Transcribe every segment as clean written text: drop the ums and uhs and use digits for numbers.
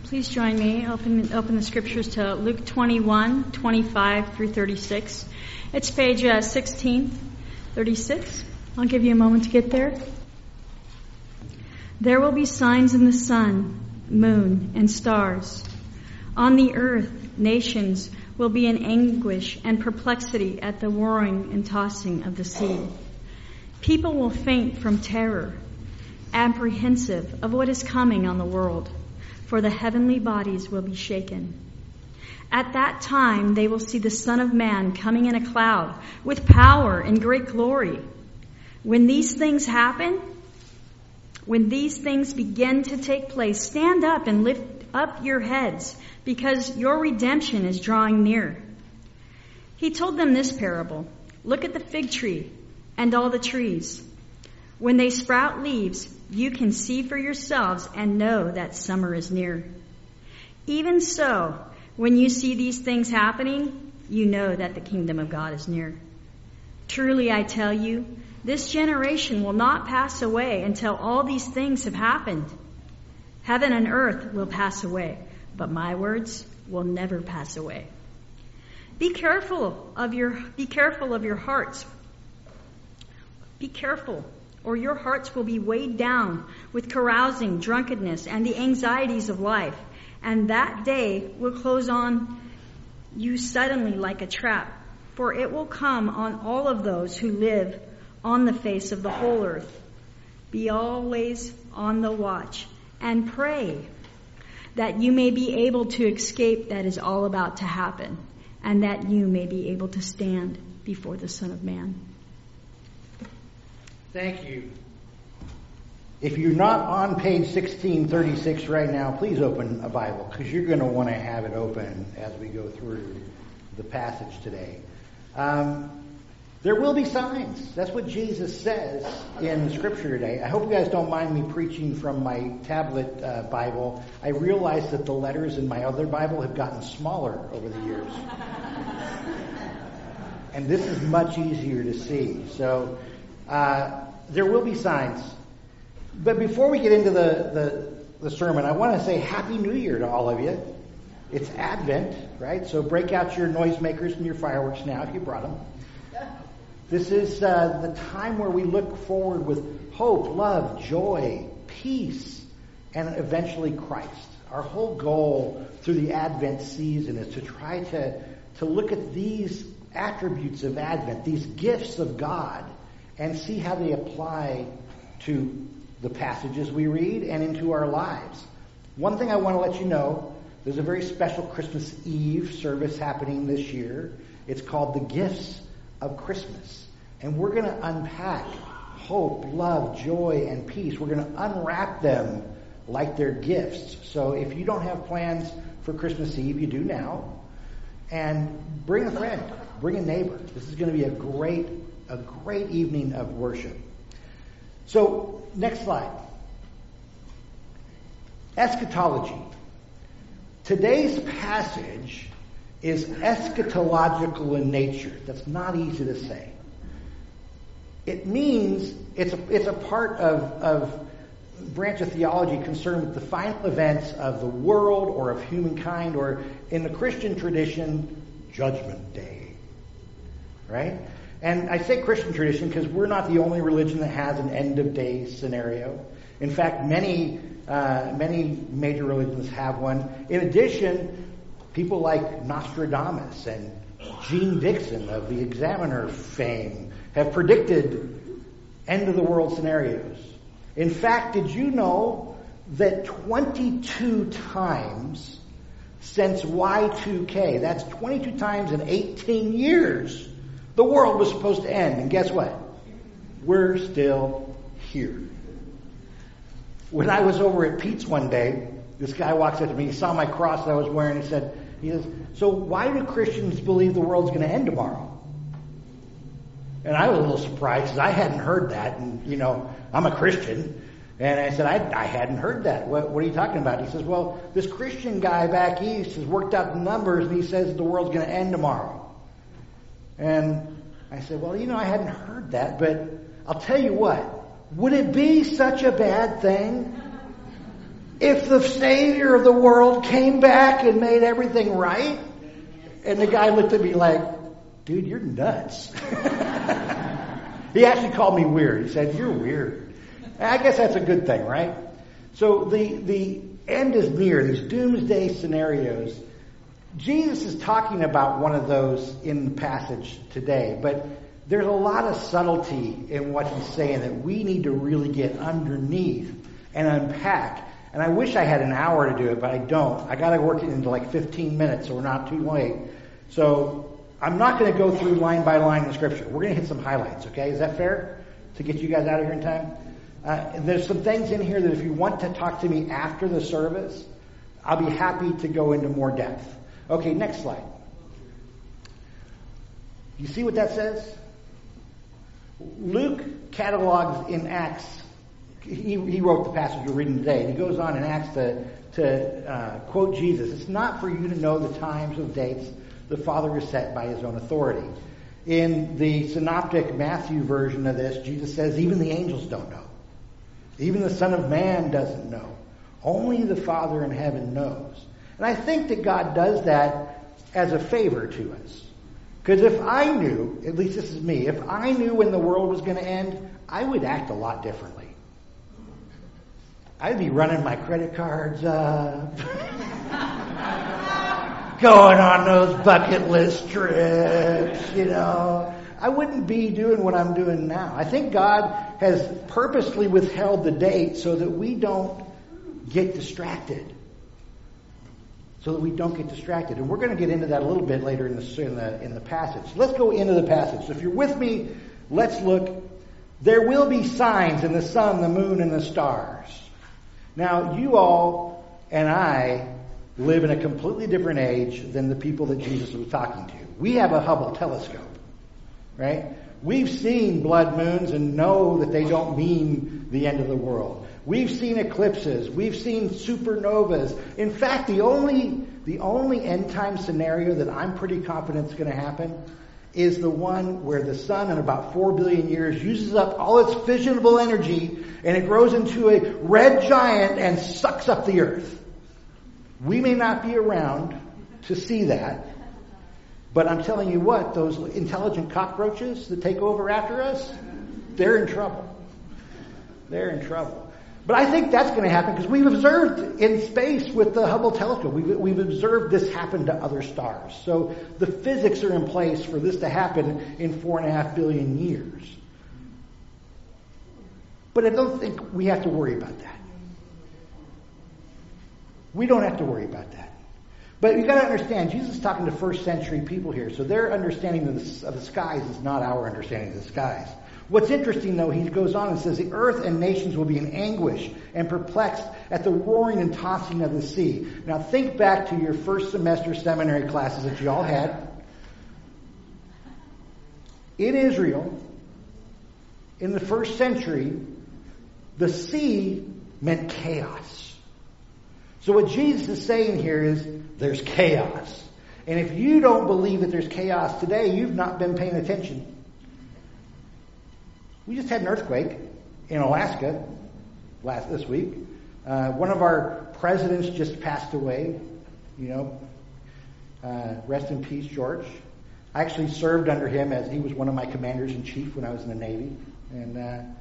Please join me. Open the scriptures to Luke 21:25 through 36. It's page 1636. I'll give you a moment to get there. There will be signs in the sun, moon, and stars. On the earth, nations will be in anguish and perplexity at the roaring and tossing of the sea. People will faint from terror, apprehensive of what is coming on the world, for the heavenly bodies will be shaken. At that time they will see the Son of Man coming in a cloud with power and great glory. When these things happen, when these things begin to take place, stand up and lift up your heads, because your redemption is drawing near. He told them this parable. Look at the fig tree and all the trees. When they sprout leaves, you can see for yourselves and know that summer is near. Even so, when you see these things happening, you know that the kingdom of God is near. Truly, I tell you, this generation will not pass away until all these things have happened. Heaven and earth will pass away, but my words will never pass away. Be careful of your hearts. Be careful, or your hearts will be weighed down with carousing, drunkenness, and the anxieties of life. And that day will close on you suddenly like a trap, for it will come on all of those who live on the face of the whole earth. Be always on the watch and pray that you may be able to escape that is all about to happen, and that you may be able to stand before the Son of Man. Thank you. If you're not on page 1636 right now, please open a Bible, because you're going to want to have it open as we go through the passage today. There will be signs. That's what Jesus says in the scripture today. I hope you guys don't mind me preaching from my tablet Bible. I realize that the letters in my other Bible have gotten smaller over the years. And this is much easier to see. So there will be signs. But before we get into the sermon, I want to say Happy New Year to all of you. It's Advent, right? So break out your noisemakers and your fireworks now if you brought them. This is the time where we look forward with hope, love, joy, peace, and eventually Christ. Our whole goal through the Advent season is to try to look at these attributes of Advent, these gifts of God, and see how they apply to the passages we read and into our lives. One thing I want to let you know, there's a very special Christmas Eve service happening this year. It's called The Gifts of Christmas. And we're going to unpack hope, love, joy, and peace. We're going to unwrap them like they're gifts. So if you don't have plans for Christmas Eve, you do now. And bring a friend, bring a neighbor. This is going to be a great evening of worship. So, next slide. Eschatology. Today's passage is eschatological in nature. That's not easy to say. It means it's a part of branch of theology concerned with the final events of the world or of humankind, or in the Christian tradition, Judgment Day. Right? And I say Christian tradition because we're not the only religion that has an end of days scenario. In fact, many major religions have one. In addition, people like Nostradamus and Gene Dixon of the Examiner fame have predicted end of the world scenarios. In fact, did you know that 22 times since Y2K, that's 22 times in 18 years, the world was supposed to end. And guess what? We're still here. When I was over at Pete's one day, this guy walks up to me, he saw my cross that I was wearing, he says, so why do Christians believe the world's going to end tomorrow? And I was a little surprised because I hadn't heard that. And, I'm a Christian. And I said, I hadn't heard that. What are you talking about? He says, well, this Christian guy back east has worked out the numbers and he says that the world's going to end tomorrow. And I said, well, I hadn't heard that, but I'll tell you what. Would it be such a bad thing if the Savior of the world came back and made everything right? And the guy looked at me like, dude, you're nuts. He actually called me weird. He said, you're weird. I guess that's a good thing, right? So the end is near, these doomsday scenarios. Jesus is talking about one of those in the passage today, but there's a lot of subtlety in what he's saying that we need to really get underneath and unpack. And I wish I had an hour to do it, but I don't. I got to work it into like 15 minutes so we're not too late. So I'm not going to go through line by line in Scripture. We're going to hit some highlights, okay? Is that fair to get you guys out of here in time? There's some things in here that if you want to talk to me after the service, I'll be happy to go into more depth. Okay, next slide. You see what that says? Luke catalogs in Acts. He wrote the passage we're reading today, and he goes on in Acts to quote Jesus. It's not for you to know the times or the dates the Father is set by his own authority. In the synoptic Matthew version of this, Jesus says even the angels don't know. Even the Son of Man doesn't know. Only the Father in heaven knows. And I think that God does that as a favor to us. Because if I knew, at least this is me, if I knew when the world was going to end, I would act a lot differently. I'd be running my credit cards up, going on those bucket list trips, I wouldn't be doing what I'm doing now. I think God has purposely withheld the date so that we don't get distracted. And we're going to get into that a little bit later in the passage. Let's go into the passage. So if you're with me, let's look. There will be signs in the sun, the moon, and the stars. Now, you all and I live in a completely different age than the people that Jesus was talking to. We have a Hubble telescope, right? We've seen blood moons and know that they don't mean the end of the world. We've seen eclipses. We've seen supernovas. In fact, the only end time scenario that I'm pretty confident is going to happen is the one where the sun in about 4 billion years uses up all its fissionable energy and it grows into a red giant and sucks up the earth. We may not be around to see that, but I'm telling you what, those intelligent cockroaches that take over after us, they're in trouble. But I think that's going to happen because we've observed in space with the Hubble telescope. We've observed this happen to other stars. So the physics are in place for this to happen in 4.5 billion years. But I don't think we have to worry about that. We don't have to worry about that. But you've got to understand, Jesus is talking to first century people here. So their understanding of the skies is not our understanding of the skies. What's interesting, though, he goes on and says, the earth and nations will be in anguish and perplexed at the roaring and tossing of the sea. Now, think back to your first semester seminary classes that you all had. In Israel, in the first century, the sea meant chaos. So what Jesus is saying here is, there's chaos. And if you don't believe that there's chaos today, you've not been paying attention. We just had an earthquake in Alaska this week. One of our presidents just passed away. Rest in peace, George. I actually served under him as he was one of my commanders in chief when I was in the Navy. And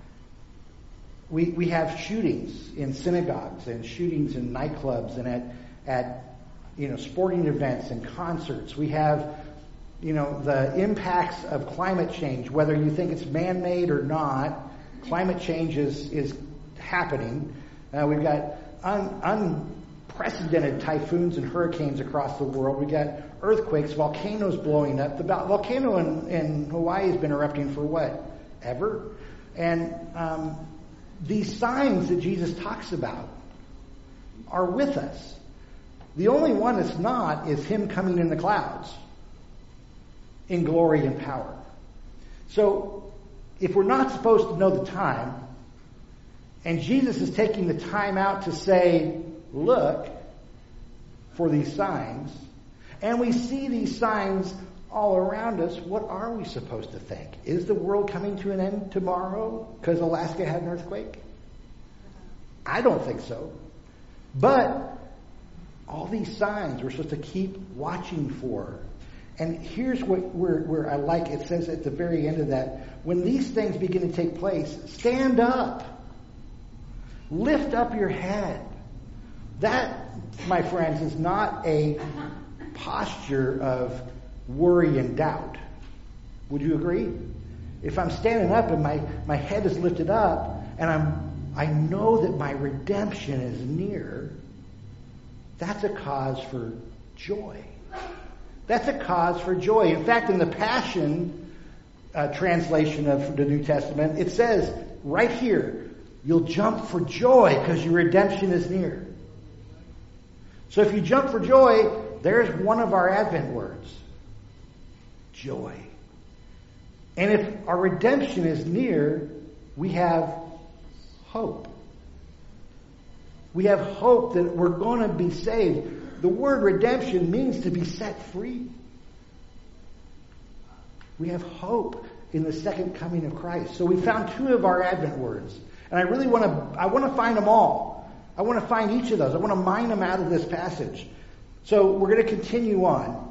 we have shootings in synagogues and shootings in nightclubs and at sporting events and concerts. We have the impacts of climate change, whether you think it's man-made or not. Climate change is happening. We've got unprecedented typhoons and hurricanes across the world. We've got earthquakes, volcanoes blowing up. The volcano in Hawaii has been erupting for what? Ever? And these signs that Jesus talks about are with us. The only one that's not is him coming in the clouds in glory and power. So, if we're not supposed to know the time, and Jesus is taking the time out to say, look for these signs, and we see these signs all around us, what are we supposed to think? Is the world coming to an end tomorrow because Alaska had an earthquake? I don't think so. But all these signs we're supposed to keep watching for. And here's where I like it. Says at the very end of that, when these things begin to take place, stand up. Lift up your head. That, my friends, is not a posture of worry and doubt. Would you agree? If I'm standing up and my head is lifted up and I know that my redemption is near, that's a cause for joy. That's a cause for joy. In fact, in the Passion translation of the New Testament, it says right here, you'll jump for joy because your redemption is near. So if you jump for joy, there's one of our Advent words. Joy. And if our redemption is near, we have hope. We have hope that we're going to be saved. The word redemption means to be set free. We have hope in the second coming of Christ. So we found two of our Advent words. And I really want to find them all. I want to find each of those. I want to mine them out of this passage. So we're going to continue on.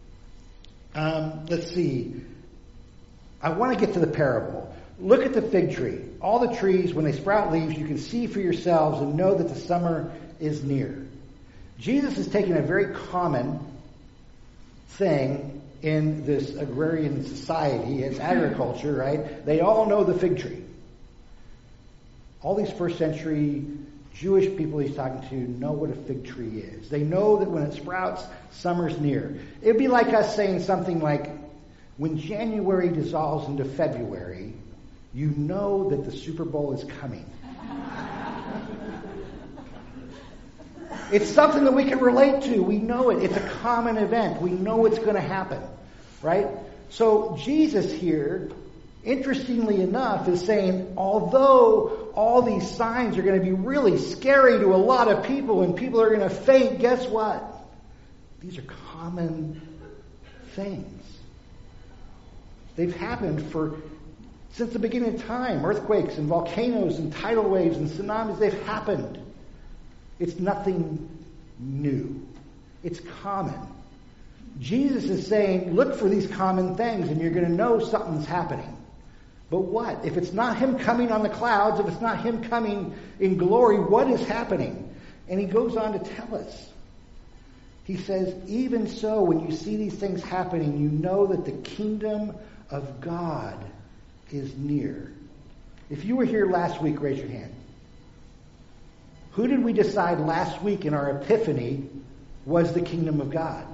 Let's see. I want to get to the parable. Look at the fig tree. All the trees, when they sprout leaves, you can see for yourselves and know that the summer is near. Jesus is taking a very common thing in this agrarian society. It's agriculture, right? They all know the fig tree. All these first century Jewish people he's talking to know what a fig tree is. They know that when it sprouts, summer's near. It'd be like us saying something like, when January dissolves into February, you know that the Super Bowl is coming. It's something that we can relate to. We know it. It's a common event. We know it's going to happen, right? So Jesus here, interestingly enough, is saying, although all these signs are going to be really scary to a lot of people and people are going to faint, guess what? These are common things. They've happened since the beginning of time. Earthquakes and volcanoes and tidal waves and tsunamis, they've happened. It's nothing new. It's common. Jesus is saying, look for these common things and you're going to know something's happening. But what? If it's not him coming on the clouds, if it's not him coming in glory, what is happening? And he goes on to tell us. He says, even so, when you see these things happening, you know that the kingdom of God is near. If you were here last week, raise your hand. Who did we decide last week in our Epiphany was the kingdom of God?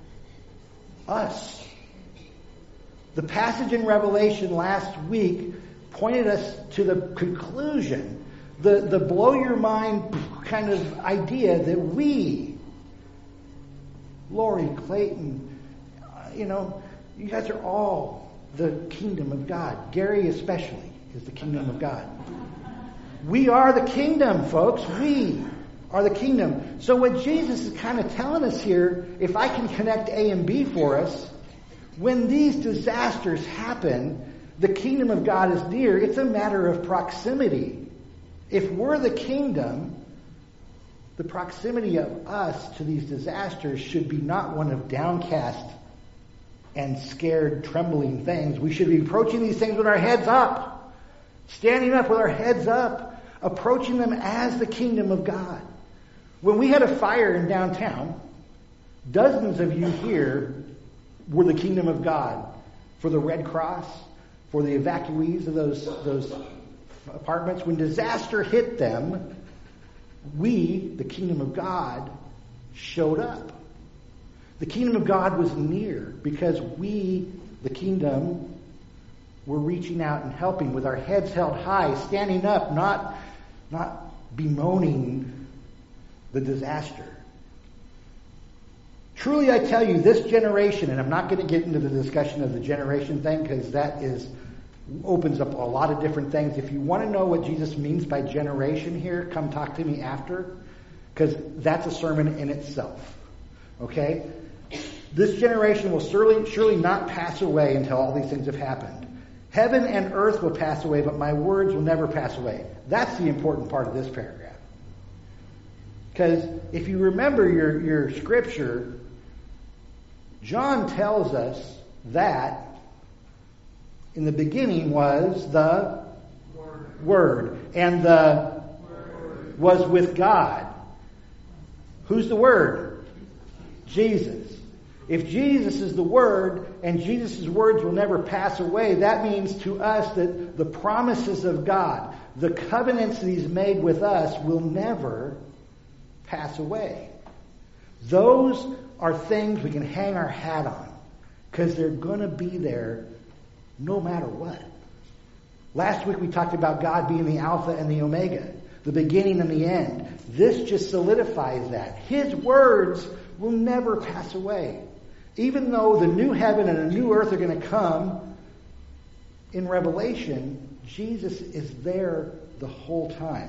Us. The passage in Revelation last week pointed us to the conclusion, the blow your mind kind of idea that we, Lori, Clayton, you guys are all the kingdom of God. Gary especially is the kingdom of God. We are the kingdom, folks. We are the kingdom. So what Jesus is kind of telling us here, if I can connect A and B for us, when these disasters happen, the kingdom of God is near. It's a matter of proximity. If we're the kingdom, the proximity of us to these disasters should be not one of downcast and scared, trembling things. We should be approaching these things with our heads up, standing up with our heads up, approaching them as the kingdom of God. When we had a fire in downtown, dozens of you here were the kingdom of God for the Red Cross, for the evacuees of those apartments. When disaster hit them, we, the kingdom of God, showed up. The kingdom of God was near because we, the kingdom, were reaching out and helping with our heads held high, standing up, not bemoaning the disaster. Truly I tell you, this generation, and I'm not going to get into the discussion of the generation thing because that opens up a lot of different things. If you want to know what Jesus means by generation here, come talk to me after, because that's a sermon in itself. Okay? This generation will surely not pass away until all these things have happened. Heaven and earth will pass away, but my words will never pass away. That's the important part of this paragraph. Because if you remember your scripture, John tells us that in the beginning was the Word. And the Word was with God. Who's the Word? Jesus. If Jesus is the Word, and Jesus' words will never pass away, that means to us that the promises of God, the covenants that He's made with us, will never pass away. Those are things we can hang our hat on, because they're going to be there no matter what. Last week we talked about God being the Alpha and the Omega, the beginning and the end. This just solidifies that. His words will never pass away. Even though the new heaven and the new earth are going to come in Revelation, Jesus is there the whole time.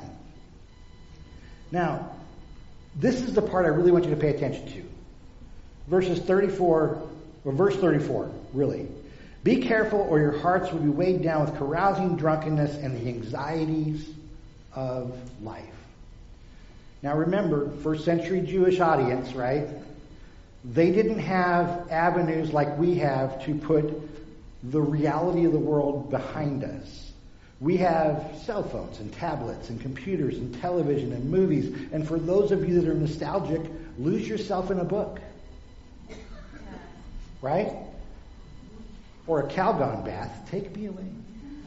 Now, this is the part I really want you to pay attention to. Verse 34, really. Be careful, or your hearts will be weighed down with carousing, drunkenness, and the anxieties of life. Now remember, first century Jewish audience, right? They didn't have avenues like we have to put the reality of the world behind us. We have cell phones and tablets and computers and television and movies. And for those of you that are nostalgic, lose yourself in a book. Right? Or a Calgon bath. Take me away.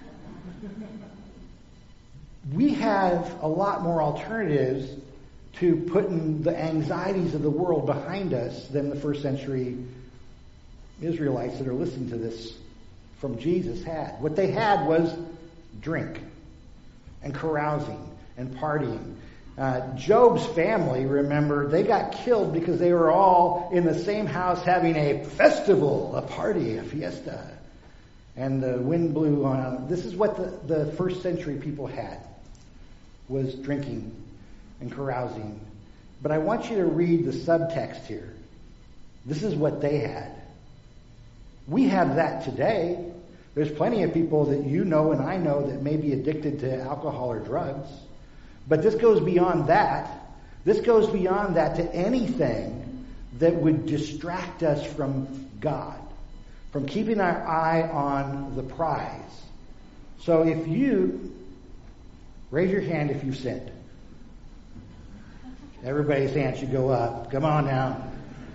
We have a lot more alternatives to putting the anxieties of the world behind us than the first century Israelites that are listening to this from Jesus had. What they had was drink and carousing and partying. Job's family, remember, they got killed because they were all in the same house having a festival, a party, a fiesta. And the wind blew on them. This is what the first century people had, was drinking and carousing. But I want you to read the subtext here. This is what they had. We have that today. There's plenty of people that you know and I know that may be addicted to alcohol or drugs. But this goes beyond that. This goes beyond that to anything that would distract us from God, from keeping our eye on the prize. So if you, raise your hand if you've sinned. Everybody's hand should go up. Come on now.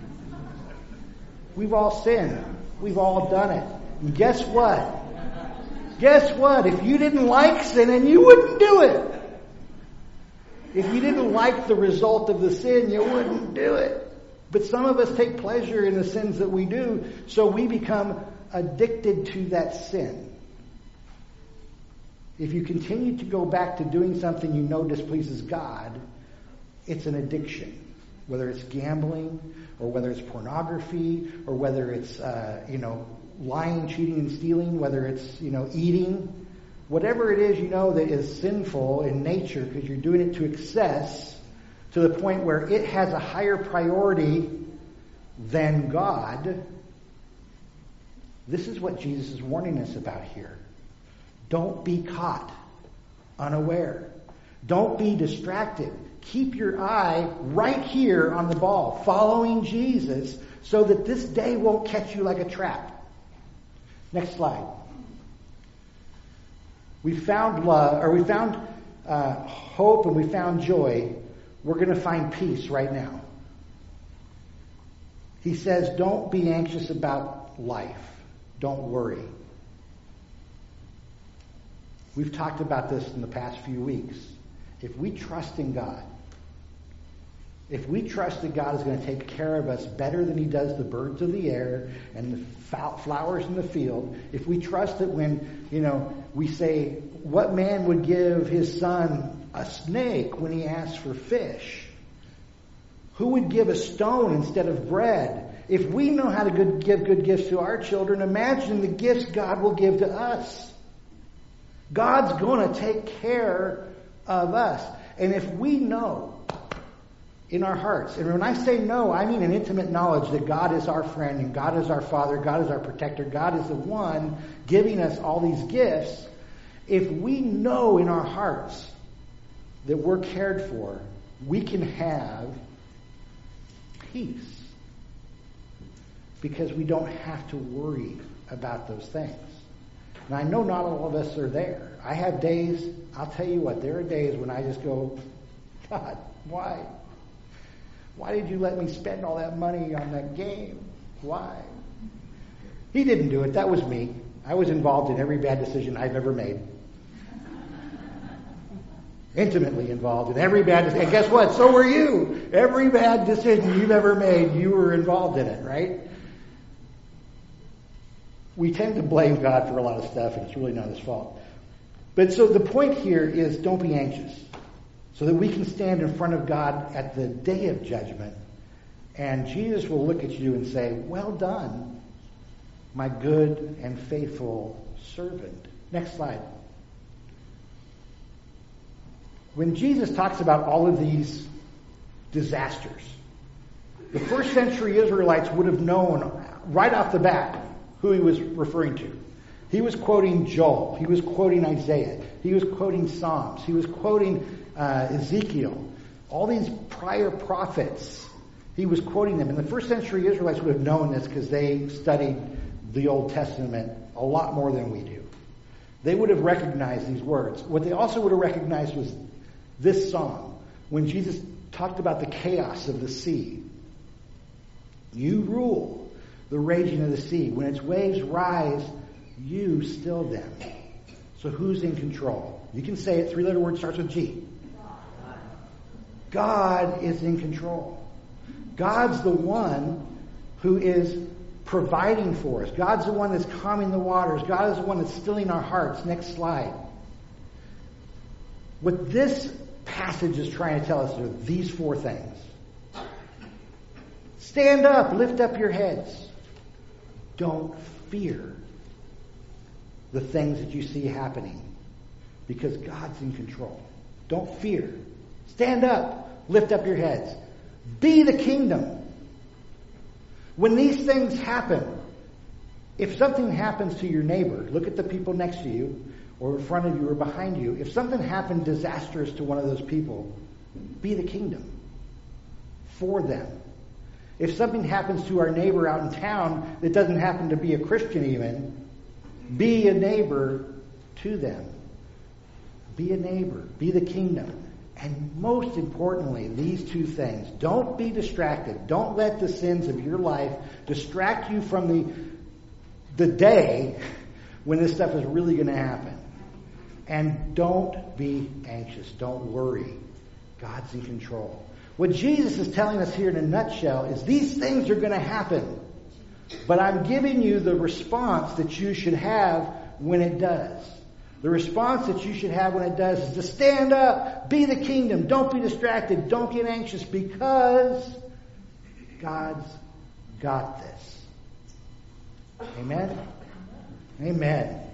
We've all sinned. We've all done it. And guess what? Guess what? If you didn't like sinning, you wouldn't do it. If you didn't like the result of the sin, you wouldn't do it. But some of us take pleasure in the sins that we do, so we become addicted to that sin. If you continue to go back to doing something you know displeases God, it's an addiction. Whether it's gambling, or whether it's pornography, or whether it's lying, cheating, and stealing, whether it's eating. Whatever it is that is sinful in nature, because you're doing it to excess, to the point where it has a higher priority than God. This is what Jesus is warning us about here. Don't be caught unaware. Don't be distracted. Keep your eye right here on the ball, following Jesus, so that this day won't catch you like a trap. Next slide. We found love, or we found hope, and we found joy. We're going to find peace right now. He says, don't be anxious about life. Don't worry. We've talked about this in the past few weeks. If we trust in God, if we trust that God is going to take care of us better than He does the birds of the air and the flowers in the field, if we trust that when, we say, what man would give his son a snake when he asks for fish? Who would give a stone instead of bread? If we know how to give good gifts to our children, imagine the gifts God will give to us. God's going to take care of us. And if we know in our hearts, and when I say know, I mean an intimate knowledge that God is our friend and God is our Father, God is our protector, God is the one giving us all these gifts. If we know in our hearts that we're cared for, we can have peace because we don't have to worry about those things. And I know not all of us are there. I have days, I'll tell you what, there are days when I just go, God, why? Why did you let me spend all that money on that game? Why? He didn't do it. That was me. I was involved in every bad decision I've ever made. Intimately involved in every bad decision. And guess what? So were you. Every bad decision you've ever made, you were involved in it, right? We tend to blame God for a lot of stuff, and it's really not his fault. But so the point here is don't be anxious, so that we can stand in front of God at the day of judgment, and Jesus will look at you and say, well done, my good and faithful servant. Next slide. When Jesus talks about all of these disasters, the first century Israelites would have known right off the bat who he was referring to. He was quoting Joel. He was quoting Isaiah. He was quoting Psalms. He was quoting Ezekiel. All these prior prophets, he was quoting them. And the first century Israelites would have known this because they studied the Old Testament a lot more than we do. They would have recognized these words. What they also would have recognized was this song. When Jesus talked about the chaos of the sea. You rule the raging of the sea. When its waves rise, you still them. So who's in control? You can say it. Three-letter word starts with G. God is in control. God's the one who is providing for us. God's the one that's calming the waters. God is the one that's stilling our hearts. Next slide. What this passage is trying to tell us are these four things. Stand up, lift up your heads. Don't fear the things that you see happening because God's in control. Don't fear. Stand up, lift up your heads. Be the kingdom. When these things happen, if something happens to your neighbor, look at the people next to you or in front of you or behind you. If something happened disastrous to one of those people, be the kingdom for them. If something happens to our neighbor out in town that doesn't happen to be a Christian even, be a neighbor to them. Be a neighbor. Be the kingdom. And most importantly, these two things. Don't be distracted. Don't let the sins of your life distract you from the day when this stuff is really going to happen. And don't be anxious. Don't worry. God's in control. What Jesus is telling us here in a nutshell is these things are going to happen. But I'm giving you the response that you should have when it does. The response that you should have when it does is to stand up, be the kingdom, don't be distracted, don't get anxious because God's got this. Amen? Amen.